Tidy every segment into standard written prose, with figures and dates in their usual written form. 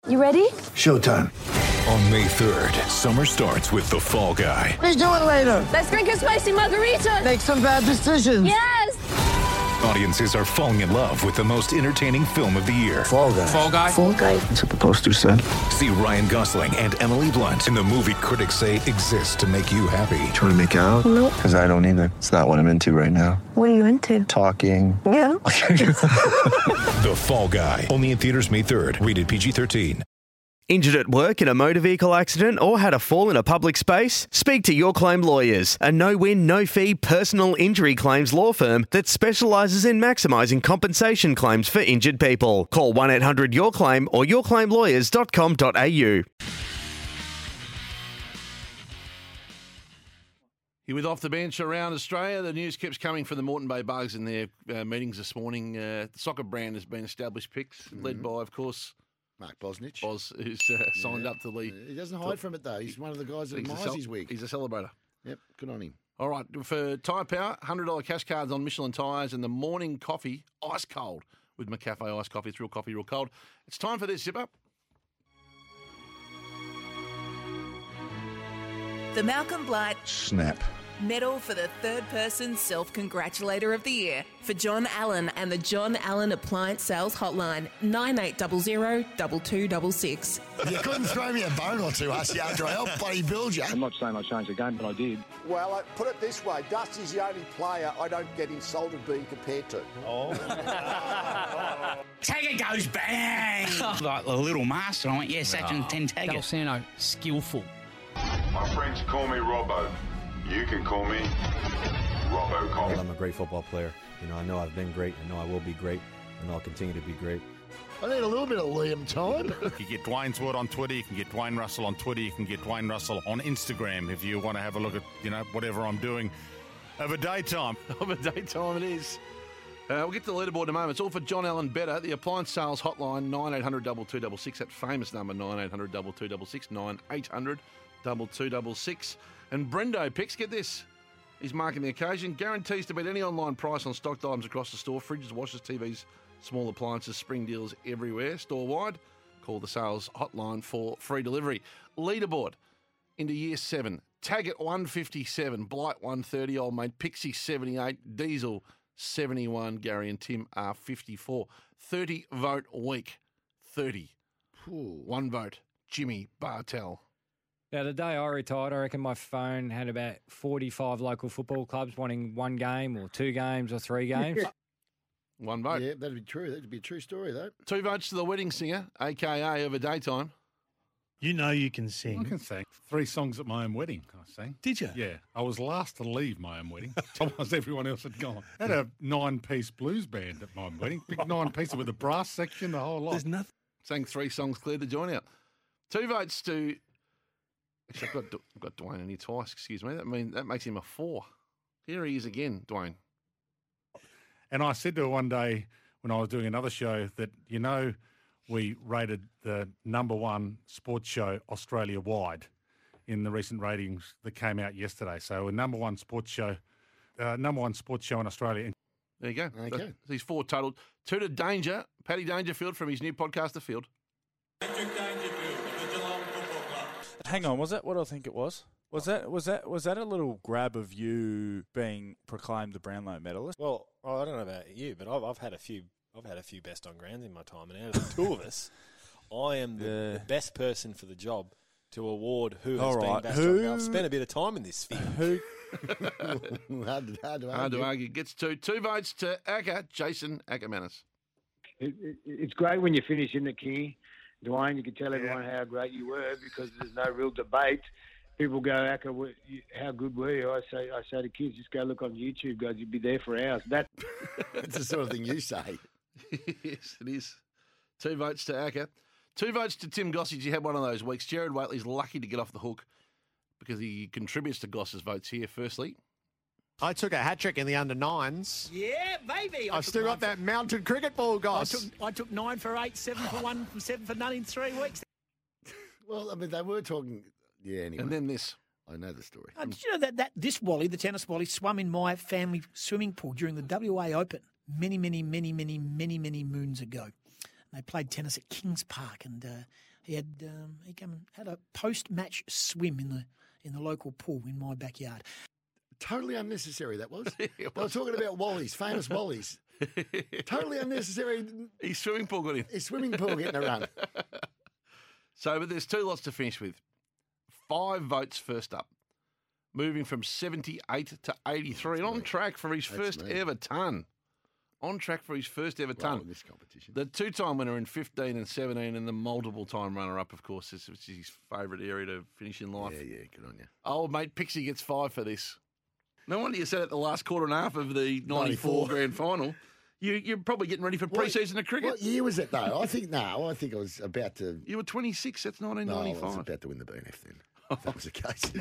You ready? Showtime. On May 3rd, summer starts with The Fall Guy. Let's do it later. Let's drink a spicy margarita. Make some bad decisions. Yes! Audiences are falling in love with the most entertaining film of the year. Fall Guy. Fall Guy. Fall guy. That's what the poster said. See Ryan Gosling and Emily Blunt in the movie critics say exists to make you happy. Trying to make it out? Nope. Because I don't either. It's not what I'm into right now. What are you into? Talking. Yeah. The Fall Guy. Only in theaters May 3rd. Rated PG-13. Injured at work in a motor vehicle accident or had a fall in a public space? Speak to Your Claim Lawyers, a no-win, no-fee personal injury claims law firm that specialises in maximising compensation claims for injured people. Call 1-800-YOUR-CLAIM or yourclaimlawyers.com.au. Here with Off the Bench around Australia, the news keeps coming from the Moreton Bay Bugs in their meetings this morning. The soccer brand has been established, Picks, led by, of course, Mark Bosnich. who's signed up to the... He doesn't hide from it, though. He's one of the guys that admires his wig. He's a celebrator. Yep, good on him. All right, for Tyre Power, $100 cash cards on Michelin tyres and the morning coffee, ice cold, with McCafe Ice Coffee. It's real coffee, real cold. It's time for this, Zip Up. The Malcolm Blight Snap. Medal for the third person self-congratulator of the year for John Allen and the John Allen Appliance Sales Hotline, 9800 2266. You couldn't throw me a bone or two, Hussey, after I helped bloody build you. I'm not saying I changed the game, but I did. Well, I put it this way, Dusty's the only player I don't get insulted being compared to. Tagger goes bang! Like a little master. I went, yes, action 10 Tagger. Dalsano, skillful. My friends call me Robbo. You can call me Robocop. I'm a great football player. I know I've been great. I know I will be great. And I'll continue to be great. I need a little bit of Liam time. You can get Dwayne's Word on Twitter. You can get Dwayne Russell on Twitter. You can get Dwayne Russell on Instagram if you want to have a look at, whatever I'm doing over daytime. Over daytime it is. We'll get to the leaderboard in a moment. It's all for John Allen Better, the appliance sales hotline, 9800 2266. That famous number, 9800 2266, 9800 2266. And Brendo Picks, get this, he's marking the occasion. Guarantees to beat any online price on stocked items across the store. Fridges, washers, TVs, small appliances, spring deals everywhere, store-wide. Call the sales hotline for free delivery. Leaderboard into year 7. Taggart 157, Blight 130, old mate Pixie 78, Diesel 71, Gary and Tim are 54. 30 vote week, 30. Ooh. 1 vote, Jimmy Bartell. Now, the day I retired, I reckon my phone had about 45 local football clubs wanting 1 game or 2 games or 3 games. 1 vote. Yeah, that'd be true. That'd be a true story, though. 2 votes to the wedding singer, a.k.a. Over Daytime. You know you can sing. I can sing 3 songs at my own wedding. I sang. Did you? Yeah. I was last to leave my own wedding. Otherwise, everyone else had gone. I had a 9-piece blues band at my wedding. Big 9 pieces with a brass section, the whole lot. There's nothing. Sang 3 songs, cleared the joint out. 2 votes to... Actually, I've got Dwayne in here twice, excuse me. That makes him a 4. Here he is again, Dwayne. And I said to her one day when I was doing another show that, we rated the #1 sports show Australia-wide in the recent ratings that came out yesterday. So a #1 sports show, #1 sports show in Australia. There you go. Okay. He's 4 total. 2 to Danger, Paddy Dangerfield from his new podcast, The Field. Hang on, was that what I think it was? Was that a little grab of you being proclaimed the Brownlow medalist? Well, I don't know about you, but I've had a few best on grounds in my time, and out of the 2 of us, I am the best person for the job to award who has been best on ground. I've spent a bit of time in this sphere. Who? Hard to argue. Gets 2 votes to Acker, Jason Ackermanis. It's great when you finish, isn't it, Kingy? Dwayne, you can tell everyone how great you were because there's no real debate. People go, Acker, how good were you? I say to kids, just go look on YouTube, guys. You'd be there for hours. That's the sort of thing you say. Yes, it is. 2 votes to Acker. 2 votes to Tim Gossage. He had one of those weeks. Jared Waitley's lucky to get off the hook because he contributes to Goss's votes here, firstly. I took a hat-trick in the under-9s. Yeah, baby. I've still got that mounted cricket ball, guys. I took 9 for 8, 7 for 1, 7 for none in 3 weeks. Well, they were talking... Yeah, anyway. And then this. I know the story. Did you know that this Wally, the tennis Wally, swum in my family swimming pool during the WA Open many moons ago? They played tennis at Kings Park, and he came and had a post-match swim in the local pool in my backyard. Totally unnecessary, that was. They were talking about Wally's, famous Wally's. Totally unnecessary. His swimming pool got in. His swimming pool getting a run. So, but there's 2 lots to finish with. 5 votes first up. Moving from 78 to 83. And on track for his first ever ton. On track for his first ever ton. In this competition. The 2-time winner in 15 and 17 and the multiple-time runner-up, of course, which is his favourite area to finish in life. Yeah, good on you. Old mate Pixie gets 5 for this. No wonder you said at the last quarter and a half of the 94 grand final, you're probably getting ready for pre-season of cricket. What year was it, though? I think I was about to... You were 26, that's 1995. No, I was about to win the BNF then. If that was the case.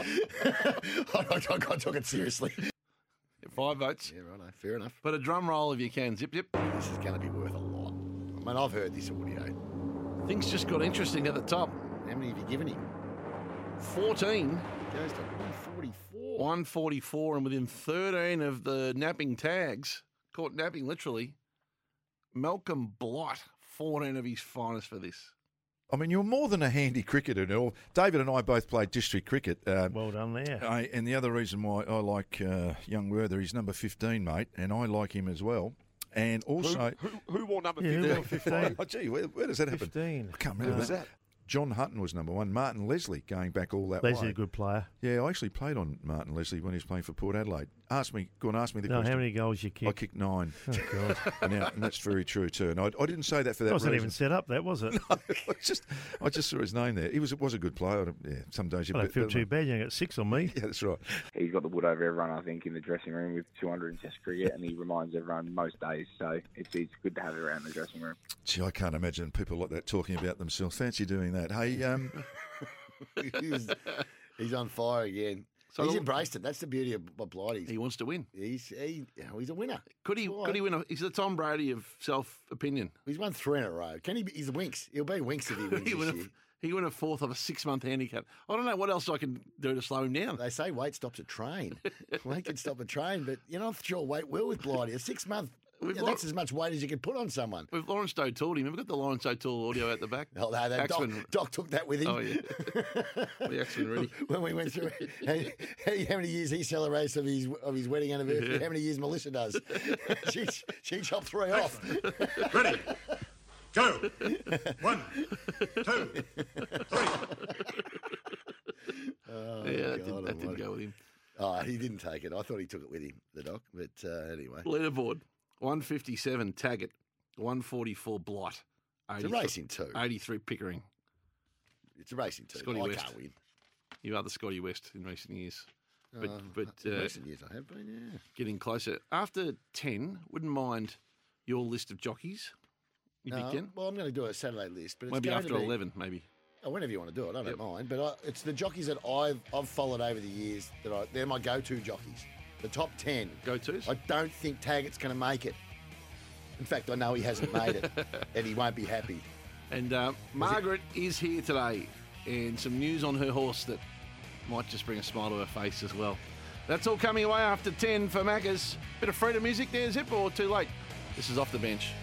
I took it seriously. 5 votes. Yeah, right, fair enough. But a drum roll if you can. Zip, zip. This is going to be worth a lot. I mean, I've heard this audio. Things just got interesting at the top. How many have you given him? 14. Goes to 144. 144, and within 13 of the napping tags, caught napping literally, Malcolm Blight, 14 of his finest for this. I mean, you're more than a handy cricketer. David and I both played district cricket. Well done there. And the other reason why I like young Werther, he's number 15, mate, and I like him as well. And also... Who wore number 15? Yeah, 15. Oh, gee, where does that happen? 15. I can't remember. Who was that? John Hutton was number 1. Martin Leslie, going back all that way. Leslie's a good player. Yeah, I actually played on Martin Leslie when he was playing for Port Adelaide. Ask me the question. How many goals you kicked? I kicked 9. Oh, God. and that's very true, too. And I didn't say that for that wasn't reason. even set up, that, was it? No, I just saw his name there. He was a good player. Yeah, some days you I don't feel too bad. You got 6 on me. Yeah, that's right. He's got the wood over everyone, I think, in the dressing room with 200 in Test cricket, and he reminds everyone most days. So it's good to have it around the dressing room. Gee, I can't imagine people like that talking about themselves. Fancy doing that. Hey, he's on fire again. So he's embraced it. That's the beauty of Blighty. He wants to win. He's a winner. Could he win? He's the Tom Brady of self-opinion. He's won 3 in a row. He's a Winks. He'll be Winks if he wins this year. He won a 4th of a 6-month handicap. I don't know what else I can do to slow him down. They say weight stops a train. Weight can stop a train, but you're not sure weight will with Blighty. A 6-month. That's as much weight as you can put on someone. With Lawrence O'Toole, we've got the Lawrence O'Toole audio at the back. Oh, no, Doc took that with him. Oh, yeah. The Axman ready. When we went through how many years he celebrates of his wedding anniversary, how many years Melissa does. she chopped 3 off. Ready. Go. 1, 2, 3. Oh, yeah, that didn't go with him. Oh, he didn't take it. I thought he took it with him, the Doc. But anyway. Leaderboard. 157 Taggart, 144 Blight. It's a racing 2. 83 Pickering. It's a racing 2. Scotty I West. can't win. You are the Scotty West in recent years. But in recent years I have been, yeah. Getting closer. After 10, wouldn't mind your list of jockeys. You pick 10? Well, I'm going to do a Saturday list. But it's maybe going after to be, 11, maybe. Oh, whenever you want to do it, I don't mind. But it's the jockeys that I've followed over the years they're my go-to jockeys. The top 10. Go-tos? I don't think Taggart's going to make it. In fact, I know he hasn't made it, and he won't be happy. And Margaret is here today, and some news on her horse that might just bring a smile to her face as well. That's all coming away after 10 for Maccas. Bit of freedom music there, Zip, or too late? This is Off the Bench.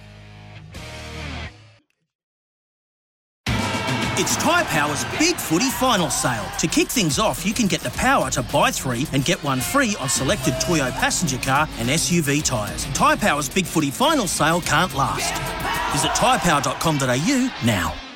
It's Tyre Power's Big Footy Final Sale. To kick things off, you can get the power to buy 3 and get 1 free on selected Toyo passenger car and SUV tyres. Tyre Power's Big Footy Final Sale can't last. Visit tyrepower.com.au now.